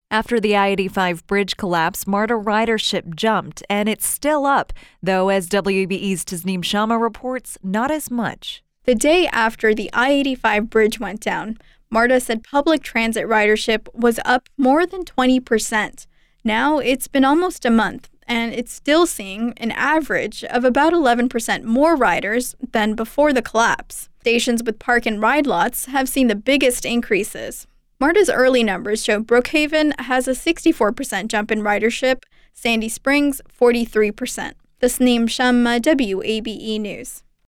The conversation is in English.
After the I-85 bridge collapse, MARTA ridership jumped, and it's still up, though as WABE's Tasneem Shamma reports, not as much. The day after the I-85 bridge went down, MARTA said public transit ridership was up more than 20%. Now it's been almost a month, and it's still seeing an average of about 11% more riders than before the collapse. Stations with park and ride lots have seen the biggest increases. MARTA's early numbers show Brookhaven has a 64% jump in ridership, Sandy Springs 43%. Tasneem Shamma, WABE News.